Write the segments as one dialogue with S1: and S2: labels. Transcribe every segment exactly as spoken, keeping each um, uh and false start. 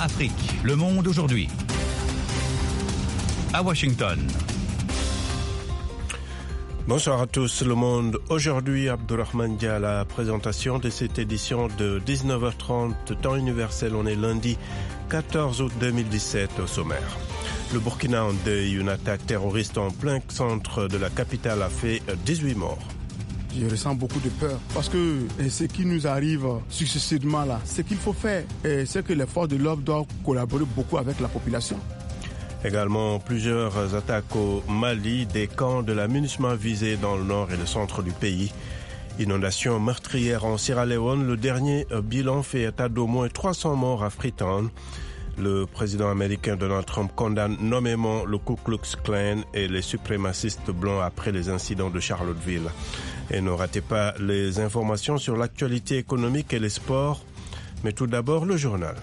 S1: Afrique, le monde aujourd'hui. À Washington.
S2: Bonsoir à tous, le monde aujourd'hui. Abdourahmane Dia à la présentation de cette édition de dix-neuf heures trente, temps universel. On est lundi quatorze août deux mille dix-sept au sommaire. Le Burkina en deuil, une attaque terroriste en plein centre de la capitale a fait dix-huit morts.
S3: Je ressens beaucoup de peur parce que ce qui nous arrive successivement là, ce qu'il faut faire, c'est que les forces de l'ordre doivent collaborer beaucoup avec la population.
S2: Également, plusieurs attaques au Mali, des camps de la MINUSMA visés dans le nord et le centre du pays. Inondation meurtrière en Sierra Leone, le dernier bilan fait état d'au moins trois cents morts à Freetown. Le président américain Donald Trump condamne nommément le Ku Klux Klan et les suprémacistes blancs après les incidents de Charlottesville. Et ne ratez pas les informations sur l'actualité économique et les sports. Mais tout d'abord, le journal.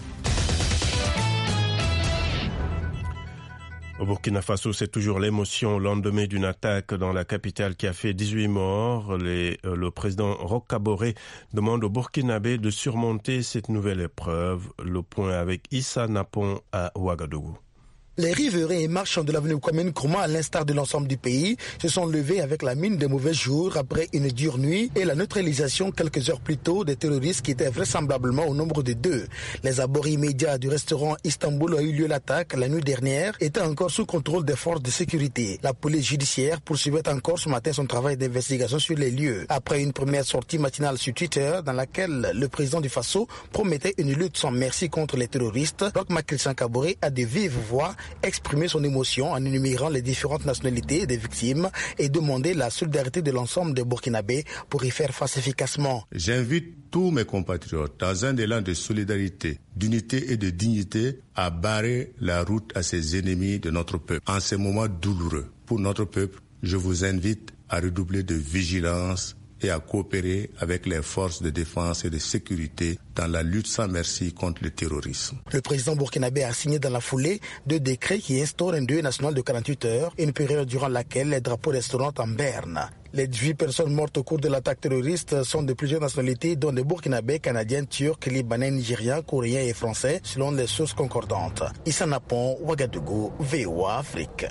S2: Au Burkina Faso, c'est toujours l'émotion au lendemain d'une attaque dans la capitale qui a fait dix-huit morts. Les, euh, le président Roch Kaboré demande aux Burkinabés de surmonter cette nouvelle épreuve. Le point avec Issa Napon à Ouagadougou.
S4: Les riverains et marchands de l'avenue Kwame Nkrumah, à l'instar de l'ensemble du pays, se sont levés avec la mine des mauvais jours après une dure nuit et la neutralisation quelques heures plus tôt des terroristes qui étaient vraisemblablement au nombre de deux. Les abords immédiats du restaurant Istanbul où a eu lieu l'attaque la nuit dernière étaient encore sous contrôle des forces de sécurité. La police judiciaire poursuivait encore ce matin son travail d'investigation sur les lieux. Après une première sortie matinale sur Twitter dans laquelle le président du Faso promettait une lutte sans merci contre les terroristes, Roch Christian Kaboré a de vive voix exprimer son émotion en énumérant les différentes nationalités des victimes et demander la solidarité de l'ensemble des Burkinabés pour y faire face efficacement.
S5: J'invite tous mes compatriotes, dans un élan de solidarité, d'unité et de dignité, à barrer la route à ces ennemis de notre peuple. En ces moments douloureux pour notre peuple, je vous invite à redoubler de vigilance et à coopérer avec les forces de défense et de sécurité dans la lutte sans merci contre le terrorisme.
S4: Le président burkinabé a signé dans la foulée deux décrets qui instaurent un deuil national de quarante-huit heures, une période durant laquelle les drapeaux resteront en berne. Les dix-huit personnes mortes au cours de l'attaque terroriste sont de plusieurs nationalités, dont des Burkinabés, Canadiens, Turcs, Libanais, Nigériens, Coréens et Français, selon les sources concordantes. Issa Napon, Ouagadougou, V O A Afrique.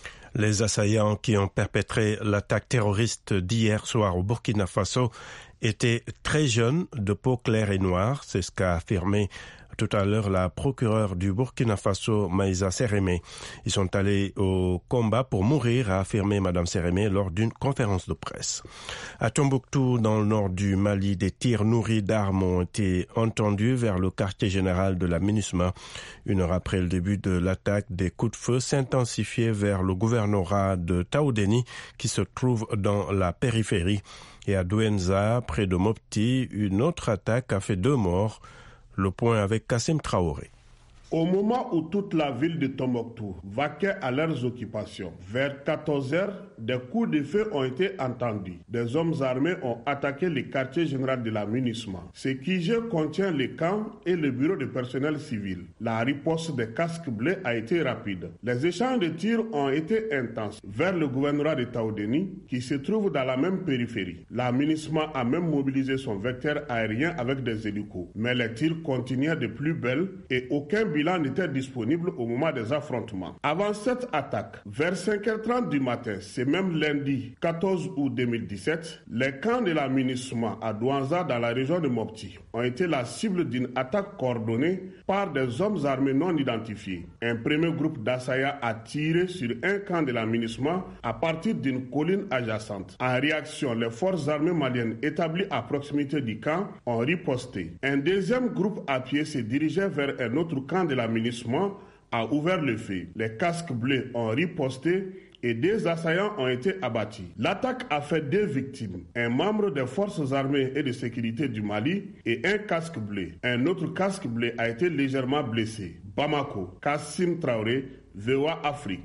S2: Les assaillants qui ont perpétré l'attaque terroriste d'hier soir au Burkina Faso étaient très jeunes, de peau claire et noire. C'est ce qu'a affirmé tout à l'heure la procureure du Burkina Faso, Maïsa Sérémé. Ils sont allés au combat pour mourir, a affirmé Madame Sérémé lors d'une conférence de presse. À Tombouctou, dans le nord du Mali, des tirs nourris d'armes ont été entendus vers le quartier général de la MINUSMA. Une heure après le début de l'attaque, des coups de feu s'intensifiaient vers le gouvernorat de Taoudéni, qui se trouve dans la périphérie. Et à Douenza, près de Mopti, une autre attaque a fait deux morts. Le point avec Kassim Traoré.
S6: Au moment où toute la ville de Tombouctou vaquait à leurs occupations, vers quatorze heures, des coups de feu ont été entendus. Des hommes armés ont attaqué le quartier général de la MINUSMA. Ce qui je contient les camps et le bureau de personnel civil. La riposte des casques bleus a été rapide. Les échanges de tirs ont été intenses vers le gouvernorat de Taoudéni, qui se trouve dans la même périphérie. La MINUSMA a même mobilisé son vecteur aérien avec des hélicos. Mais les tirs continuaient de plus belle et aucun bilan bilan n'était disponible au moment des affrontements. Avant cette attaque, vers cinq heures trente du matin, c'est même lundi quatorze août deux mille dix-sept, les camps de la MINUSMA à Douenza dans la région de Mopti ont été la cible d'une attaque coordonnée par des hommes armés non identifiés. Un premier groupe d'assaillants a tiré sur un camp de la MINUSMA à partir d'une colline adjacente. En réaction, les forces armées maliennes établies à proximité du camp ont riposté. Un deuxième groupe à pied se dirigeait vers un autre camp de la MINUSMA, a ouvert le feu. Les casques bleus ont riposté et deux assaillants ont été abattus. L'attaque a fait deux victimes, un membre des forces armées et de sécurité du Mali et un casque bleu. Un autre casque bleu a été légèrement blessé. Bamako, Kassim Traoré, V O A Afrique.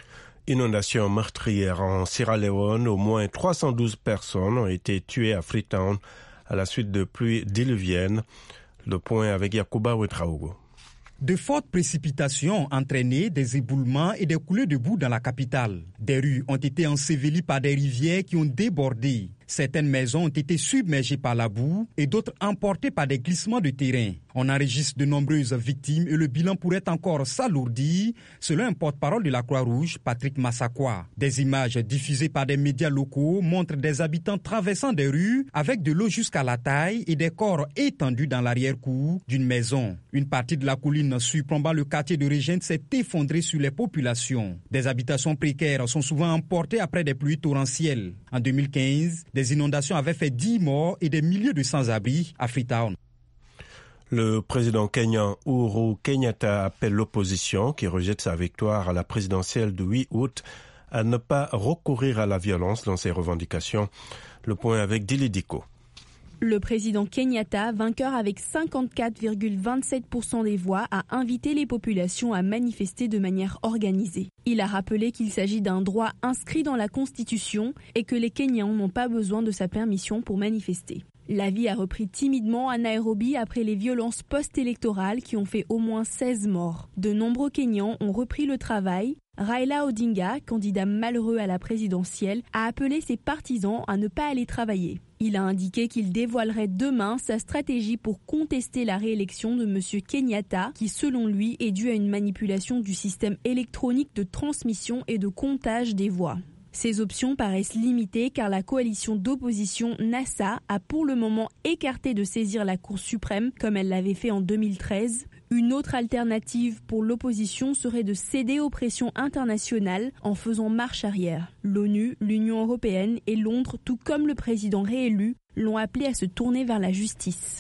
S2: Inondation meurtrière en Sierra Leone, au moins trois cent douze personnes ont été tuées à Freetown à la suite de pluies diluviennes. Le point avec Yacouba Ouetraogo.
S7: De fortes précipitations ont entraîné des éboulements et des coulées de boue dans la capitale. Des rues ont été ensevelies par des rivières qui ont débordé. Certaines maisons ont été submergées par la boue et d'autres emportées par des glissements de terrain. On enregistre de nombreuses victimes et le bilan pourrait encore s'alourdir, selon un porte-parole de la Croix-Rouge, Patrick Massakwa. Des images diffusées par des médias locaux montrent des habitants traversant des rues avec de l'eau jusqu'à la taille et des corps étendus dans l'arrière-cour d'une maison. Une partie de la colline surplombant le quartier de Régent s'est effondrée sur les populations. Des habitations précaires sont souvent emportées après des pluies torrentielles. En deux mille quinze, des inondations avaient fait dix morts et des milliers de sans-abri à Freetown.
S2: Le président kenyan Uhuru Kenyatta appelle l'opposition, qui rejette sa victoire à la présidentielle du huit août, à ne pas recourir à la violence dans ses revendications. Le point avec Dili Diko.
S8: Le président Kenyatta, vainqueur avec cinquante-quatre virgule vingt-sept pour cent des voix, a invité les populations à manifester de manière organisée. Il a rappelé qu'il s'agit d'un droit inscrit dans la Constitution et que les Kenyans n'ont pas besoin de sa permission pour manifester. La vie a repris timidement à Nairobi après les violences post-électorales qui ont fait au moins seize morts. De nombreux Kenyans ont repris le travail. Raila Odinga, candidat malheureux à la présidentielle, a appelé ses partisans à ne pas aller travailler. Il a indiqué qu'il dévoilerait demain sa stratégie pour contester la réélection de M. Kenyatta, qui selon lui est due à une manipulation du système électronique de transmission et de comptage des voix. Ces options paraissent limitées car la coalition d'opposition NASA a pour le moment écarté de saisir la Cour suprême comme elle l'avait fait en deux mille treize. Une autre alternative pour l'opposition serait de céder aux pressions internationales en faisant marche arrière. L'ONU, l'Union européenne et Londres, tout comme le président réélu, l'ont appelé à se tourner vers la justice.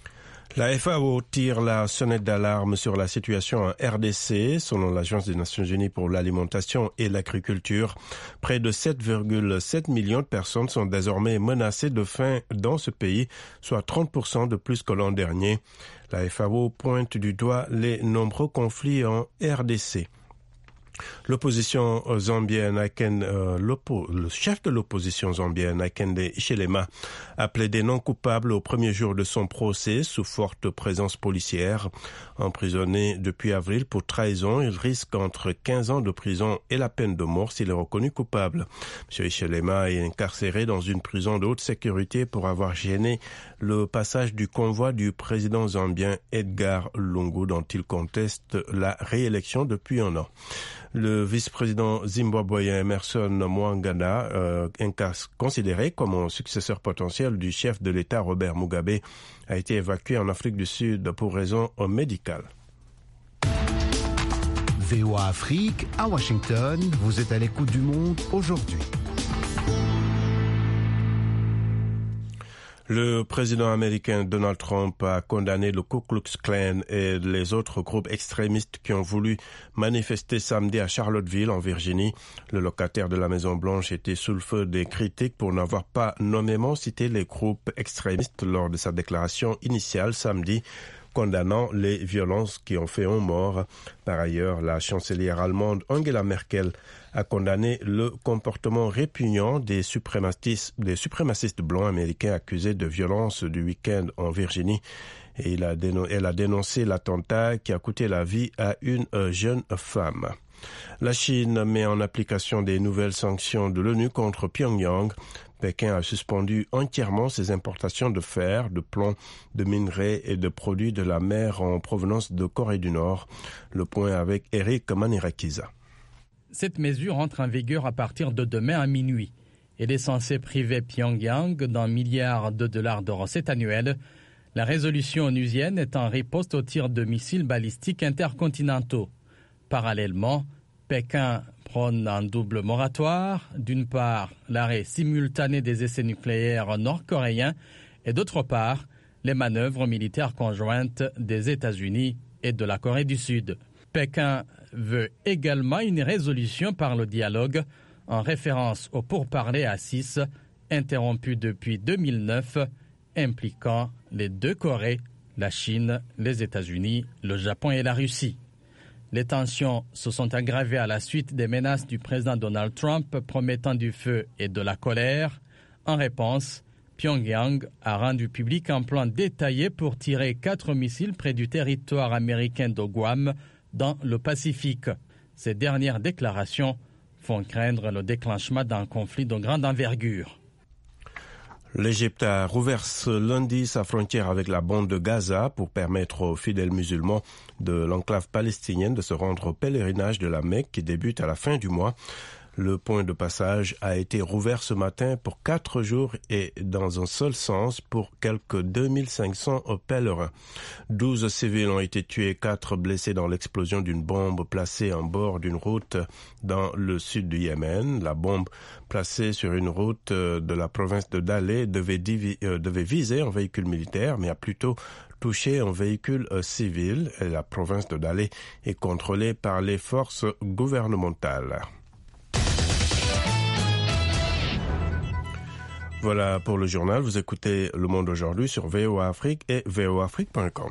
S2: La F A O tire la sonnette d'alarme sur la situation en R D C. Selon l'Agence des Nations Unies pour l'alimentation et l'agriculture, près de sept virgule sept millions de personnes sont désormais menacées de faim dans ce pays, soit trente pour cent de plus que l'an dernier. La F A O pointe du doigt les nombreux conflits en R D C. L'opposition zambienne, Aken, euh, le chef de l'opposition zambienne, Akende Hichilema, a plaidé non coupable au premier jour de son procès sous forte présence policière. Emprisonné depuis avril pour trahison, il risque entre quinze ans de prison et la peine de mort s'il est reconnu coupable. M. Hichilema est incarcéré dans une prison de haute sécurité pour avoir gêné le passage du convoi du président zambien Edgar Lungu, dont il conteste la réélection depuis un an. Le vice-président zimbabwéen Emmerson Mnangagwa, euh, considéré comme un successeur potentiel du chef de l'État Robert Mugabe, a été évacué en Afrique du Sud pour raisons médicales.
S9: V O A Afrique, à Washington, vous êtes à l'écoute du monde aujourd'hui.
S2: Le président américain Donald Trump a condamné le Ku Klux Klan et les autres groupes extrémistes qui ont voulu manifester samedi à Charlottesville, en Virginie. Le locataire de la Maison-Blanche était sous le feu des critiques pour n'avoir pas nommément cité les groupes extrémistes lors de sa déclaration initiale samedi, condamnant les violences qui ont fait un mort. Par ailleurs, la chancelière allemande Angela Merkel a condamné le comportement répugnant des suprémacistes, des suprémacistes blancs américains accusés de violence du week-end en Virginie. Et il a dénon- elle a dénoncé l'attentat qui a coûté la vie à une euh, jeune femme. La Chine met en application des nouvelles sanctions de l'ONU contre Pyongyang. Pékin a suspendu entièrement ses importations de fer, de plomb, de minerais et de produits de la mer en provenance de Corée du Nord. Le point avec Eric Manirakiza.
S10: Cette mesure entre en vigueur à partir de demain à minuit. Elle est censée priver Pyongyang d'un milliard de dollars de recettes annuelles. La résolution onusienne est en riposte au tir de missiles balistiques intercontinentaux. Parallèlement, Pékin prône un double moratoire, d'une part l'arrêt simultané des essais nucléaires nord-coréens et d'autre part les manœuvres militaires conjointes des États-Unis et de la Corée du Sud. Pékin veut également une résolution par le dialogue en référence aux pourparlers à six interrompus depuis deux mille neuf impliquant les deux Corées, la Chine, les États-Unis, le Japon et la Russie. Les tensions se sont aggravées à la suite des menaces du président Donald Trump promettant du feu et de la colère. En réponse, Pyongyang a rendu public un plan détaillé pour tirer quatre missiles près du territoire américain de Guam dans le Pacifique. Ces dernières déclarations font craindre le déclenchement d'un conflit de grande envergure.
S2: L'Égypte a rouvert ce lundi sa frontière avec la bande de Gaza pour permettre aux fidèles musulmans de l'enclave palestinienne de se rendre au pèlerinage de la Mecque qui débute à la fin du mois. Le point de passage a été rouvert ce matin pour quatre jours et dans un seul sens pour quelques deux mille cinq cents pèlerins. Douze civils ont été tués, quatre blessés dans l'explosion d'une bombe placée en bord d'une route dans le sud du Yémen. La bombe placée sur une route de la province de Dalet devait, divi- euh, devait viser un véhicule militaire, mais a plutôt touché un véhicule euh, civil. Et la province de Dalet est contrôlée par les forces gouvernementales. Voilà pour le journal. Vous écoutez Le Monde aujourd'hui sur V O A Afrique et v o afrique point com.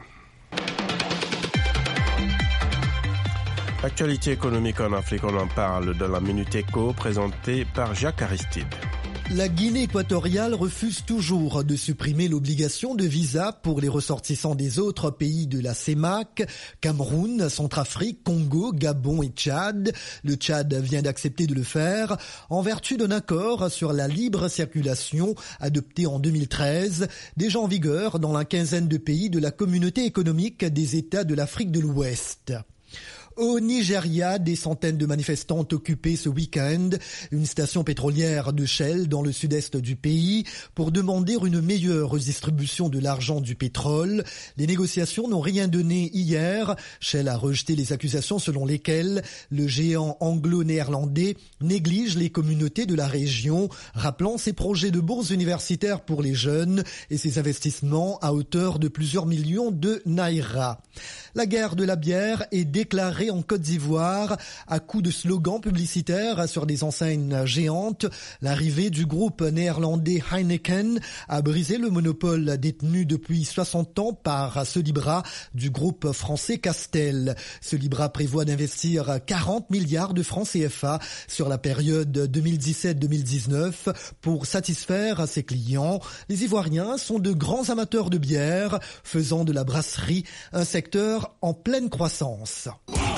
S2: Actualité économique en Afrique, on en parle dans la Minute Éco présentée par Jacques Aristide.
S11: La Guinée équatoriale refuse toujours de supprimer l'obligation de visa pour les ressortissants des autres pays de la C E M A C, Cameroun, Centrafrique, Congo, Gabon et Tchad. Le Tchad vient d'accepter de le faire en vertu d'un accord sur la libre circulation adopté en deux mille treize, déjà en vigueur dans la quinzaine de pays de la communauté économique des États de l'Afrique de l'Ouest. Au Nigeria, des centaines de manifestants ont occupé ce week-end une station pétrolière de Shell dans le sud-est du pays pour demander une meilleure redistribution de l'argent du pétrole. Les négociations n'ont rien donné hier. Shell a rejeté les accusations selon lesquelles le géant anglo-néerlandais néglige les communautés de la région, rappelant ses projets de bourse universitaire pour les jeunes et ses investissements à hauteur de plusieurs millions de naira. La guerre de la bière est déclarée en Côte d'Ivoire à coups de slogans publicitaires sur des enseignes géantes. L'arrivée du groupe néerlandais Heineken a brisé le monopole détenu depuis soixante ans par Celibra du groupe français Castel. Celibra prévoit d'investir quarante milliards de francs C F A sur la période deux mille dix-sept deux mille dix-neuf pour satisfaire ses clients. Les Ivoiriens sont de grands amateurs de bière, faisant de la brasserie un secteur en pleine croissance.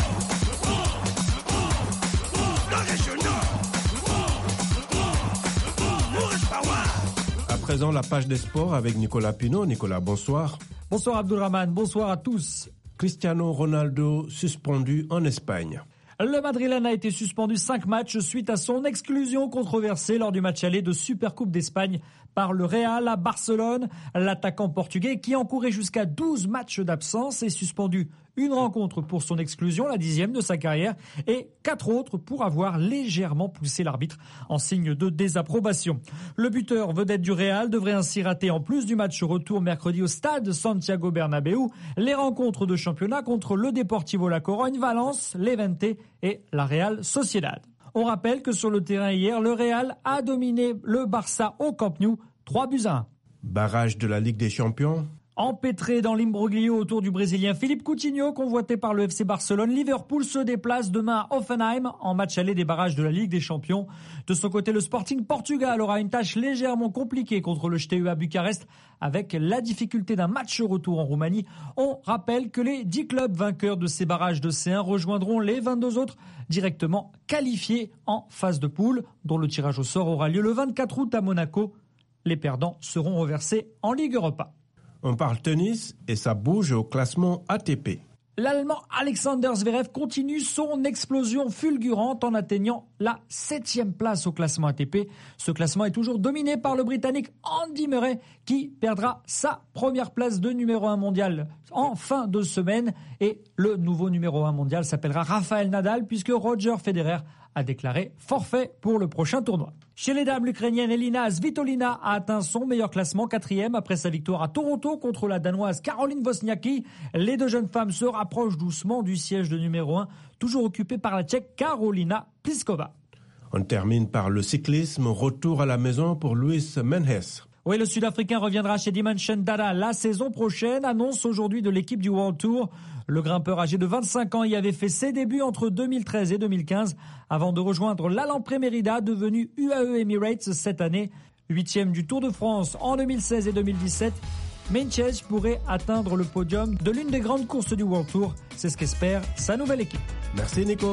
S2: À présent, la page des sports avec Nicolas Pinault. Nicolas, bonsoir.
S12: Bonsoir Abdulrahman, bonsoir à tous.
S2: Cristiano Ronaldo suspendu en Espagne.
S12: Le Madrilène a été suspendu cinq matchs suite à son exclusion controversée lors du match aller de Supercoupe d'Espagne par le Real à Barcelone. L'attaquant portugais, qui encourait jusqu'à douze matchs d'absence, est suspendu une rencontre pour son exclusion, la dixième de sa carrière, et quatre autres pour avoir légèrement poussé l'arbitre en signe de désapprobation. Le buteur vedette du Real devrait ainsi rater, en plus du match retour mercredi au stade Santiago Bernabéu, les rencontres de championnat contre le Deportivo La Corogne, Valence, Levante et la Real Sociedad. On rappelle que sur le terrain hier, le Real a dominé le Barça au Camp Nou, trois buts à un.
S2: Barrage de la Ligue des Champions.
S12: Empêtré dans l'imbroglio autour du Brésilien Philippe Coutinho, convoité par le F C Barcelone, Liverpool se déplace demain à Hoffenheim en match aller des barrages de la Ligue des Champions. De son côté, le Sporting Portugal aura une tâche légèrement compliquée contre le J T E A Bucarest avec la difficulté d'un match retour en Roumanie. On rappelle que les dix clubs vainqueurs de ces barrages de C un rejoindront les vingt-deux autres directement qualifiés en phase de poule, dont le tirage au sort aura lieu le vingt-quatre août à Monaco. Les perdants seront reversés en Ligue Europa.
S2: On parle tennis et ça bouge au classement A T P.
S12: L'Allemand Alexander Zverev continue son explosion fulgurante en atteignant la septième place au classement A T P. Ce classement est toujours dominé par le Britannique Andy Murray qui perdra sa première place de numéro un mondial en fin de semaine. Et le nouveau numéro un mondial s'appellera Rafael Nadal puisque Roger Federer a déclaré forfait pour le prochain tournoi. Chez les dames, l'Ukrainienne Elina Svitolina a atteint son meilleur classement, quatrième, après sa victoire à Toronto contre la Danoise Caroline Wozniacki. Les deux jeunes femmes se rapprochent doucement du siège de numéro un, toujours occupé par la Tchèque Karolina Pliskova.
S2: On termine par le cyclisme. Retour à la maison pour Luis Menges.
S12: Oui, le Sud-Africain reviendra chez Dimension Data la saison prochaine, annonce aujourd'hui de l'équipe du World Tour. Le grimpeur âgé de vingt-cinq ans y avait fait ses débuts entre deux mille treize et deux mille quinze avant de rejoindre l'Alampre Merida, devenu U A E Emirates cette année. Huitième du Tour de France en deux mille seize et deux mille dix-sept, Menges pourrait atteindre le podium de l'une des grandes courses du World Tour. C'est ce qu'espère sa nouvelle équipe.
S2: Merci Nico.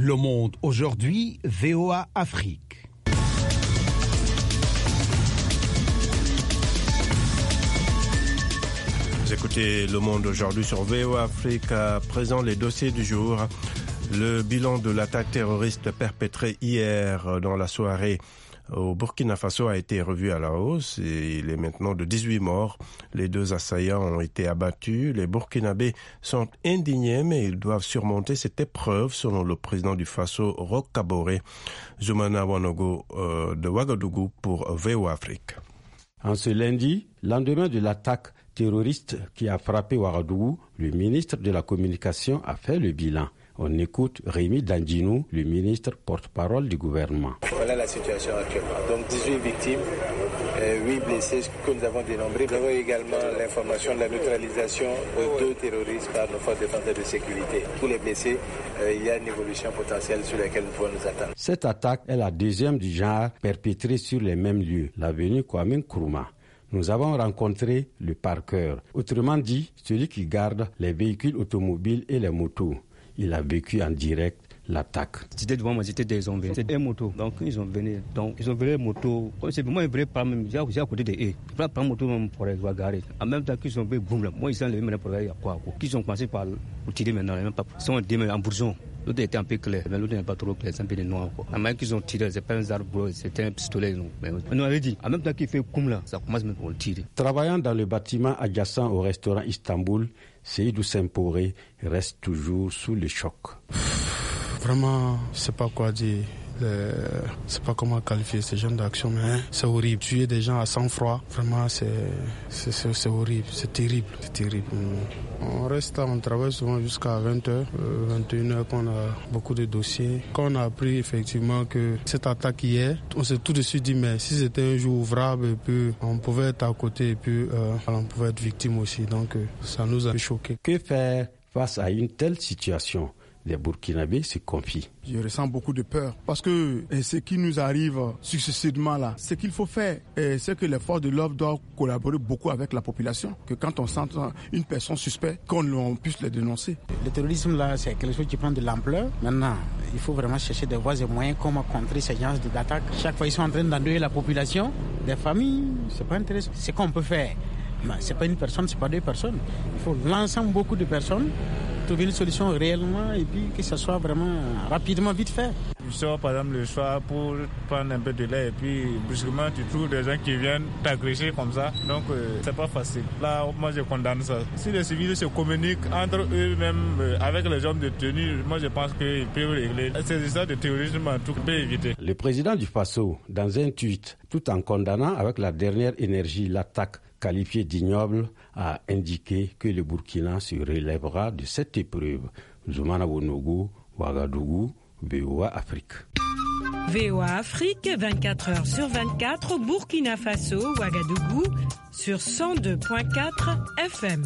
S9: Le Monde aujourd'hui, V O A Afrique.
S2: Vous écoutez Le Monde aujourd'hui sur V O A Afrique. À présent, les dossiers du jour. Le bilan de l'attaque terroriste perpétrée hier dans la soirée au Burkina Faso a été revu à la hausse et il est maintenant de dix-huit morts. Les deux assaillants ont été abattus. Les Burkinabés sont indignés, mais ils doivent surmonter cette épreuve, selon le président du Faso, Roch Kaboré. Zoumana Wanogo euh, de Ouagadougou pour V O A Afrique.
S13: En ce lundi, lendemain de l'attaque terroriste qui a frappé Ouagadougou, le ministre de la Communication a fait le bilan. On écoute Rémi Dandinou, le ministre porte-parole du gouvernement.
S14: Voilà la situation actuellement. Donc dix-huit victimes, euh, huit blessés que nous avons dénombrés. Nous avons également l'information de la neutralisation de deux terroristes par nos forces de défense et de sécurité. Tous les blessés, euh, il y a une évolution potentielle sur laquelle nous pouvons nous attendre.
S13: Cette attaque est la deuxième du genre perpétrée sur les mêmes lieux, l'avenue Kwame Nkrumah. Nous avons rencontré le parqueur, autrement dit, celui qui garde les véhicules automobiles et les motos. Il a vécu en direct l'attaque.
S15: C'était devant moi, c'était des hommes venus. C'était des motos. Donc ils ont venu. Donc ils ont venu les motos. Comme c'est moi, ils voulaient prendre même. J'ai à côté des haies. Ils voulaient prendre moto même pour les garer. En même temps qu'ils ont vu boum là. Moi ils sont levé maintenant pour regarder à quoi. Qu'ils ont commencé par tirer maintenant. Même pas. Ils sont démarrés en bourgeon. L'autre était un peu clair, mais l'autre n'est pas trop clair, c'est un peu de noir. En même temps qu'ils ont tiré, c'est pas un arbre, c'était un pistolet. Non. Mais on nous avait dit, en même temps qu'il fait comme là, ça commence même pour le tirer.
S13: Travaillant dans le bâtiment adjacent au restaurant Istanbul, Seydou Semporé reste toujours sous le choc.
S3: Vraiment, je ne sais pas quoi dire. Euh, je ne sais pas comment qualifier ce genre d'action, mais c'est horrible. Tuer des gens à sang-froid, vraiment, c'est, c'est, c'est, c'est horrible, c'est terrible, c'est terrible. On reste là, on travaille souvent jusqu'à vingt heures, vingt et une heures, qu'on a beaucoup de dossiers. Quand on a appris effectivement que cette attaque hier, on s'est tout de suite dit, mais si c'était un jour ouvrable, et puis on pouvait être à côté et puis euh, on pouvait être victime aussi. Donc euh, ça nous a choqués.
S13: Que faire face à une telle situation? Les Burkinabés se confient.
S3: Je ressens beaucoup de peur parce que et ce qui nous arrive successivement là, ce qu'il faut faire, et c'est que les forces de l'ordre doivent collaborer beaucoup avec la population. Que quand on sent une personne suspecte, qu'on puisse les dénoncer.
S16: Le terrorisme là, c'est quelque chose qui prend de l'ampleur. Maintenant, il faut vraiment chercher des voies et moyens comment contrer ces genres d'attaques. Chaque fois, ils sont en train d'endeuiller la population, des familles. C'est pas intéressant. C'est qu'on peut faire. Mais c'est pas une personne, c'est pas deux personnes. Il faut l'ensemble beaucoup de personnes. Trouver une solution réellement et puis que ça soit vraiment rapidement vite fait.
S17: Tu sors par exemple le soir pour prendre un peu de lait et puis brusquement tu trouves des gens qui viennent t'agresser comme ça. Donc euh, c'est pas facile. Là moi je condamne ça. Si les civils se communiquent entre eux-mêmes euh, avec les hommes de tenue, moi je pense qu'ils peuvent régler. Ces histoires de terrorisme en tout cas peut éviter.
S13: Le président du Faso, dans un tweet, tout en condamnant avec la dernière énergie l'attaque qualifié d'ignoble, a indiqué que le Burkina se relèvera de cette épreuve. Zoumana Wonogo, Ouagadougou, V O A Afrique.
S18: V O A Afrique, vingt-quatre heures sur vingt-quatre, Burkina Faso, Ouagadougou, sur cent deux virgule quatre F M.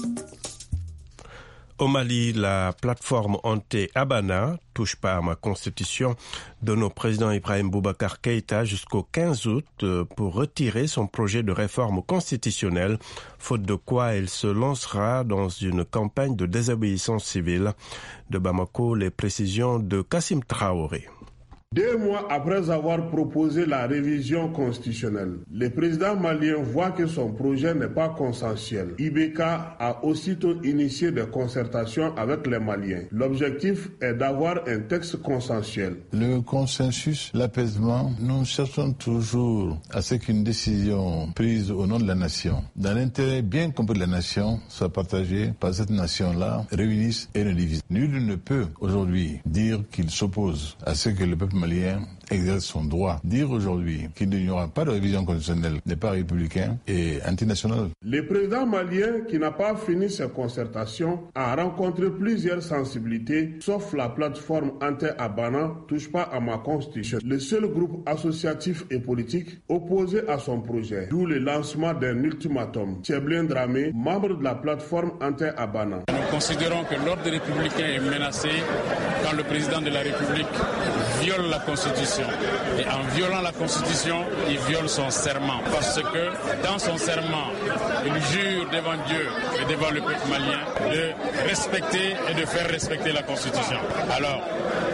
S2: Au Mali, la plateforme Ante Abana, touche pas à ma constitution, donne au président Ibrahim Boubacar Keïta jusqu'au quinze août pour retirer son projet de réforme constitutionnelle, faute de quoi elle se lancera dans une campagne de désobéissance civile. De Bamako, les précisions de Kassim Traoré.
S6: Deux mois après avoir proposé la révision constitutionnelle, le président malien voit que son projet n'est pas consensuel. I B K a aussitôt initié des concertations avec les Maliens. L'objectif est d'avoir un texte consensuel.
S19: Le consensus, l'apaisement, nous cherchons toujours à ce qu'une décision prise au nom de la nation, dans l'intérêt bien compris de la nation, soit partagée par cette nation-là, réunisse et ne divise. Nul ne peut aujourd'hui dire qu'il s'oppose à ce que le peuple malien exerce son droit. Dire aujourd'hui qu'il n'y aura pas de révision constitutionnelle n'est pas républicain et antinational.
S6: Le président malien, qui n'a pas fini ses concertations, a rencontré plusieurs sensibilités, sauf la plateforme Ante Abana, touche pas à ma constitution. Le seul groupe associatif et politique opposé à son projet, d'où le lancement d'un ultimatum. Tcheblin Dramé, membre de la plateforme Ante Abana.
S20: Nous considérons que l'ordre républicain est menacé quand le président de la République viole la Constitution. Et en violant la Constitution, il viole son serment. Parce que dans son serment, il jure devant Dieu et devant le peuple malien de respecter et de faire respecter la Constitution. Alors,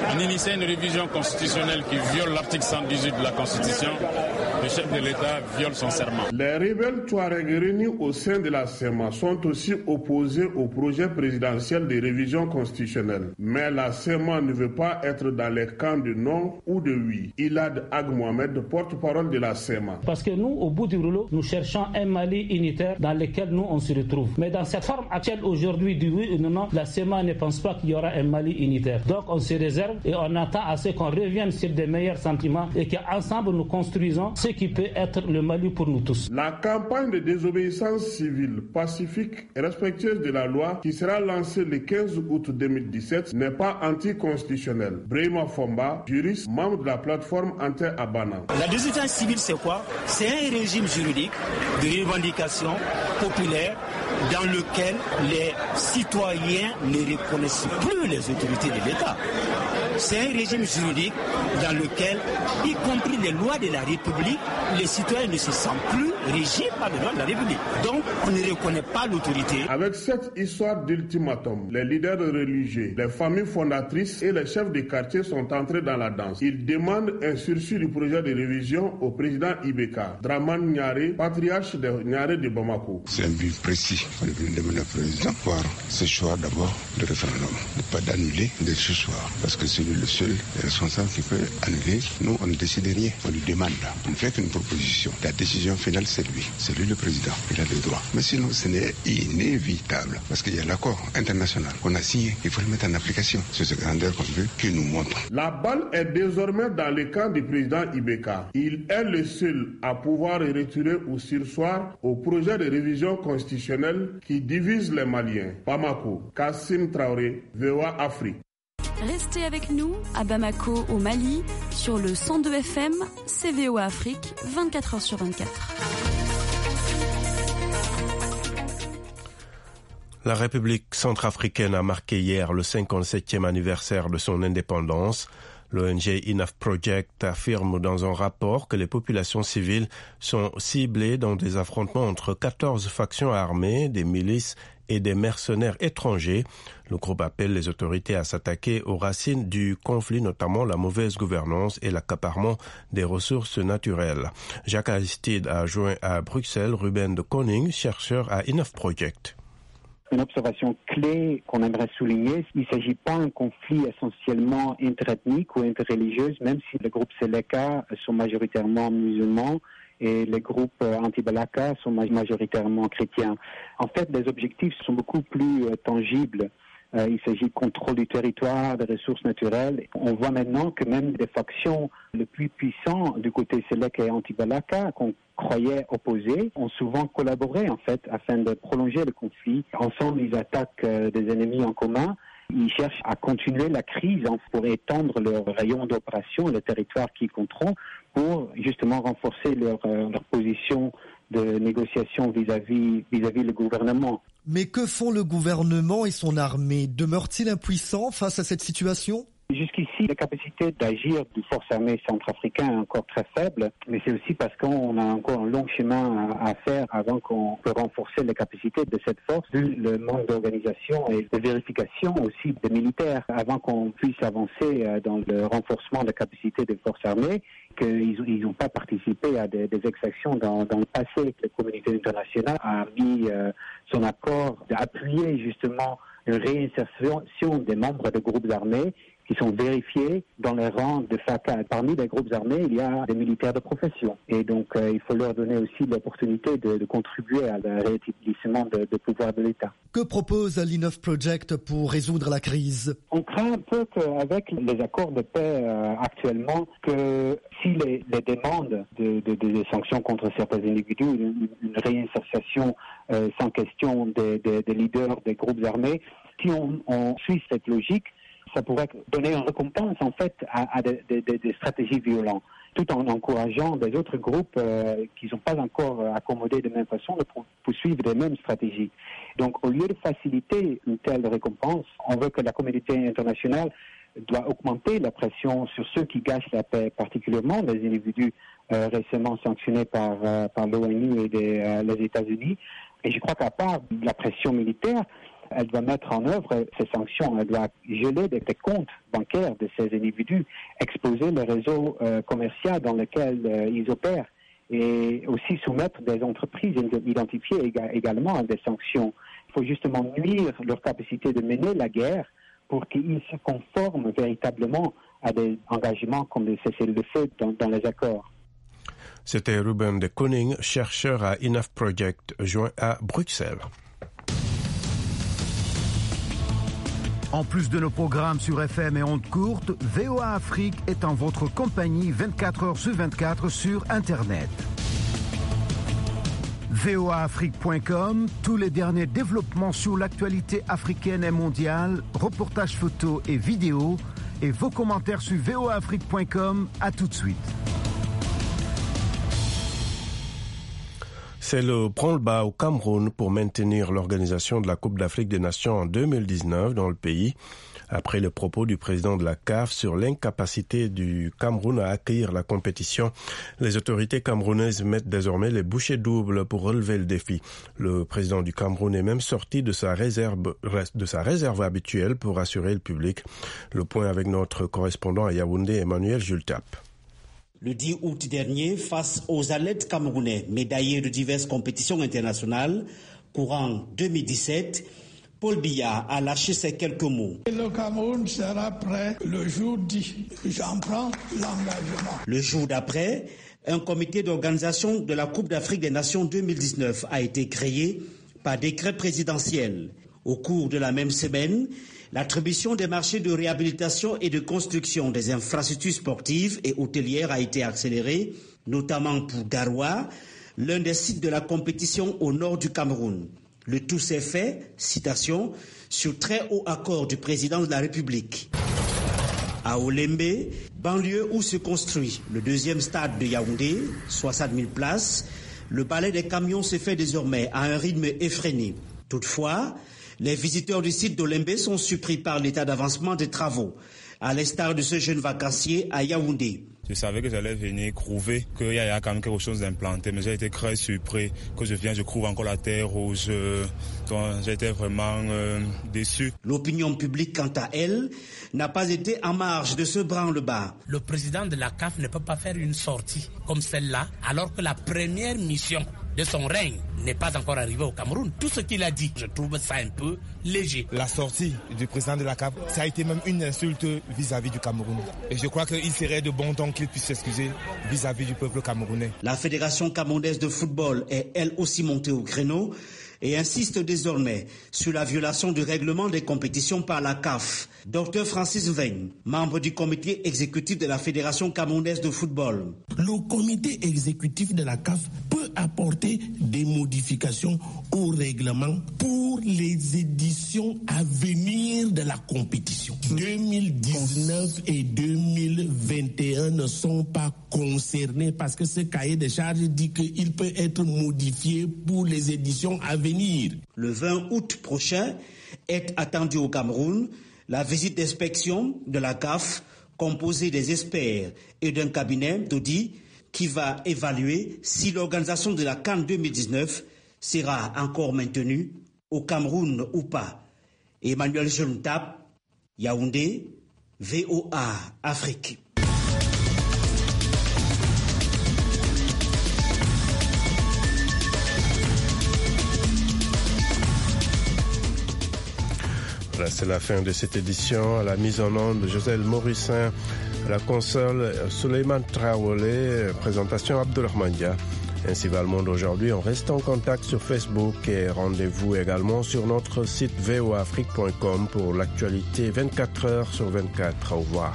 S20: en initiant une révision constitutionnelle qui viole l'article cent dix-huit de la Constitution, le chef de l'État viole son serment.
S6: Les rebelles Touareg réunis au sein de la S E M A sont aussi opposés au projet présidentiel de révision constitutionnelle. Mais la S E M A ne veut pas être dans les camps de non ou de oui. Ilad Ag Mohamed, porte-parole de la S E M A.
S21: Parce que nous, au bout du rouleau, nous cherchons un Mali unitaire dans lequel nous, on se retrouve. Mais dans cette forme actuelle aujourd'hui du oui ou non, non, la S E M A ne pense pas qu'il y aura un Mali unitaire. Donc on se réserve et on attend à ce qu'on revienne sur des meilleurs sentiments et qu'ensemble nous construisons ce qui peut être le Mali pour nous tous.
S6: La campagne de désobéissance civile pacifique et respectueuse de la loi qui sera lancée le quinze août deux mille dix-sept n'est pas anticonstitutionnelle. Brahima Fomba, juriste, membre de la plateforme Ante-Abana.
S22: La désobéissance civile, c'est quoi? C'est un régime juridique de revendication populaire dans lequel les citoyens ne reconnaissent plus les autorités de l'État. C'est un régime juridique dans lequel, y compris les lois de la République, les citoyens ne se sentent plus régis par les lois de la République. Donc, on ne reconnaît pas l'autorité.
S6: Avec cette histoire d'ultimatum, les leaders religieux, les familles fondatrices et les chefs de quartier sont entrés dans la danse. Ils demandent un sursis du projet de révision au président Ibeka, Draman Niaré, patriarche de Niaré de Bamako.
S23: C'est un but précis. On est venu demander au président voir ce choix d'abord de référendum, ne pas d'annuler de ce choix, parce que c'est le seul responsable qui peut annuler. Nous, on ne décide rien, on lui demande. On ne fait qu'une proposition. La décision finale, c'est lui. C'est lui le président. Il a le droit. Mais sinon, ce n'est inévitable. Parce qu'il y a l'accord international qu'on a signé. Il faut le mettre en application. C'est ce grandeur qu'on veut qu'il nous montre.
S6: La balle est désormais dans le camp du président Ibeka. Il est le seul à pouvoir retirer ou surseoir au projet de révision constitutionnelle qui divise les Maliens. Bamako, Kassim Traoré, V O A Afrique.
S8: Restez avec nous à Bamako, au Mali, sur le cent deux F M, C V O Afrique, vingt-quatre heures sur vingt-quatre.
S2: La République centrafricaine a marqué hier le cinquante-septième anniversaire de son indépendance. L'O N G Enough Project affirme dans un rapport que les populations civiles sont ciblées dans des affrontements entre quatorze factions armées, des milices et des mercenaires étrangers. Le groupe appelle les autorités à s'attaquer aux racines du conflit, notamment la mauvaise gouvernance et l'accaparement des ressources naturelles. Jacques Aristide a joint à Bruxelles Ruben de Koning, chercheur à Enough Project.
S24: Une observation clé qu'on aimerait souligner, il ne s'agit pas d'un conflit essentiellement interethnique ou interreligieux, même si les groupes Seleka sont majoritairement musulmans et les groupes anti-Balaka sont majoritairement chrétiens. En fait, les objectifs sont beaucoup plus euh, tangibles. Euh, il s'agit de contrôle du territoire, des ressources naturelles. On voit maintenant que même des factions les plus puissantes du côté Seleka et anti-Balaka, qu'on croyait opposés, ont souvent collaboré en fait afin de prolonger le conflit. Ensemble, ils attaquent euh, des ennemis en commun. Ils cherchent à continuer la crise pour étendre leur rayon d'opération, le territoire qu'ils contrôlent, pour justement renforcer leur, euh, leur position de négociation vis-à-vis, vis-à-vis le gouvernement.
S11: Mais que font le gouvernement et son armée? Demeurent-ils impuissants face à cette situation?
S24: Jusqu'ici, la capacité d'agir des forces armées centrafricaines est encore très faible, mais c'est aussi parce qu'on a encore un long chemin à faire avant qu'on peut renforcer les capacités de cette force, vu le manque d'organisation et de vérification aussi des militaires, avant qu'on puisse avancer dans le renforcement des capacités des forces armées, qu'ils n'ont pas participé à des, des exactions dans, dans le passé. La communauté internationale a mis euh, son accord d'appuyer justement une réinsertion des membres de groupes armés qui sont vérifiés dans les rangs de FACA. Parmi les groupes armés, il y a des militaires de profession. Et donc, euh, il faut leur donner aussi l'opportunité de, de contribuer à le rétablissement de, de pouvoir de l'État.
S11: Que propose l'Enough Project pour résoudre la crise?
S24: On craint un peu qu'avec les accords de paix euh, actuellement, que si les, les demandes de, de, de sanctions contre certains individus, une, une réinsertion euh, sans question des, des, des leaders des groupes armés, si on, on suit cette logique, ça pourrait donner une récompense en fait à, à des, des, des stratégies violentes, tout en encourageant des autres groupes euh, qui ne sont pas encore accommodés de la même façon de poursuivre les mêmes stratégies. Donc au lieu de faciliter une telle récompense, on veut que la communauté internationale doit augmenter la pression sur ceux qui gâchent la paix, particulièrement les individus euh, récemment sanctionnés par, euh, par l'ONU et des, euh, les États-Unis. Et je crois qu'à part la pression militaire, Elle doit mettre en œuvre ces sanctions, elle doit geler des, des comptes bancaires de ces individus, exposer le réseau euh, commercial dans lequel euh, ils opèrent et aussi soumettre des entreprises identifiées ég- également à des sanctions. Il faut justement nuire leur capacité de mener la guerre pour qu'ils se conforment véritablement à des engagements comme le cessez-le-feu dans, dans les accords.
S2: C'était Ruben de Koning, chercheur à Enough Project, joint à Bruxelles.
S9: En plus de nos programmes sur F M et ondes courtes, V O A Afrique est en votre compagnie vingt-quatre heures sur vingt-quatre sur Internet. V O A Afrique point com, tous les derniers développements sur l'actualité africaine et mondiale, reportages photos et vidéos, et vos commentaires sur V O A Afrique point com. À tout de suite.
S2: C'est le branle-bas au Cameroun pour maintenir l'organisation de la Coupe d'Afrique des Nations en deux mille dix-neuf dans le pays, après le propos du président de la C A F sur l'incapacité du Cameroun à accueillir la compétition. Les autorités camerounaises mettent désormais les bouchées doubles pour relever le défi. Le président du Cameroun est même sorti de sa réserve, de sa réserve habituelle pour rassurer le public. Le point avec notre correspondant à Yaoundé, Emmanuel Jultap.
S1: Le dix août dernier, face aux athlètes camerounais médaillés de diverses compétitions internationales, courant deux mille dix-sept, Paul Biya a lâché ces quelques mots.
S4: Le Cameroun sera prêt le jour dix. J'en prends l'engagement.
S1: Le jour d'après, un comité d'organisation de la Coupe d'Afrique des Nations deux mille dix-neuf a été créé par décret présidentiel. Au cours de la même semaine, l'attribution des marchés de réhabilitation et de construction des infrastructures sportives et hôtelières a été accélérée, notamment pour Garoua, l'un des sites de la compétition au nord du Cameroun. Le tout s'est fait, citation, sur très haut accord du président de la République. À Olembe, banlieue où se construit le deuxième stade de Yaoundé, soixante mille places, le balai des camions se fait désormais à un rythme effréné. Toutefois, les visiteurs du site d'Olembe sont surpris par l'état d'avancement des travaux, à l'instar de ce jeune vacancier à Yaoundé.
S5: Je savais que j'allais venir trouver qu'il y a quand même quelque chose d'implanté, mais j'ai été très surpris que je viens, je trouve encore la terre rouge. Donc j'ai été vraiment euh, déçu.
S1: L'opinion publique, quant à elle, n'a pas été en marge de ce branle-bas.
S7: Le président de la C A F ne peut pas faire une sortie comme celle-là, alors que la première mission de son règne n'est pas encore arrivé au Cameroun. Tout ce qu'il a dit, je trouve ça un peu léger.
S25: La sortie du président de la C A F, ça a été même une insulte vis-à-vis du Cameroun. Et je crois qu'il serait de bon ton qu'il puisse s'excuser vis-à-vis du peuple camerounais.
S1: La Fédération camerounaise de football est elle aussi montée au créneau et insiste désormais sur la violation du règlement des compétitions par la C A F. Docteur Francis Veigne, membre du comité exécutif de la Fédération camerounaise de football.
S26: Le comité exécutif de la C A F peut apporter des modifications au règlement pour les éditions à venir de la compétition. deux mille dix-neuf et deux mille vingt et un ne sont pas concernés parce que ce cahier de charges dit qu'il peut être modifié pour les éditions à venir.
S1: Le vingt août prochain est attendu au Cameroun la visite d'inspection de la C A F composée des experts et d'un cabinet d'audit qui va évaluer si l'organisation de la CAN deux mille dix-neuf sera encore maintenue au Cameroun ou pas. Emmanuel Jeloutap, Yaoundé, V O A Afrique.
S2: Voilà, c'est la fin de cette édition. À la mise en onde de Joselle Morissin, à la console Souleymane Traoré, présentation Abdourahmane Dia. Ainsi va le monde aujourd'hui. On reste en contact sur Facebook et rendez-vous également sur notre site v o a afrique point com pour l'actualité vingt-quatre heures sur vingt-quatre. Au revoir.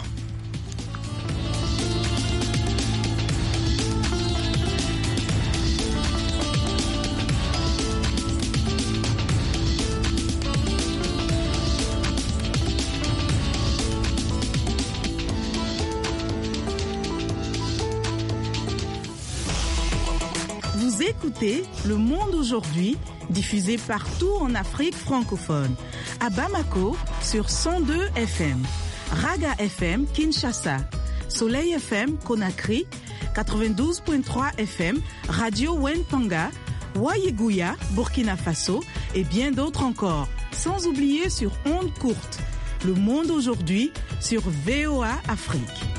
S27: Écoutez Le Monde aujourd'hui, diffusé partout en Afrique francophone. À Bamako, sur cent deux F M. Raga F M, Kinshasa. Soleil F M, Conakry. quatre-vingt-douze virgule trois F M. Radio Wentanga. Wayeguya, Burkina Faso. Et bien d'autres encore. sans oublier sur ondes courtes. Le monde aujourd'hui sur V O A Afrique.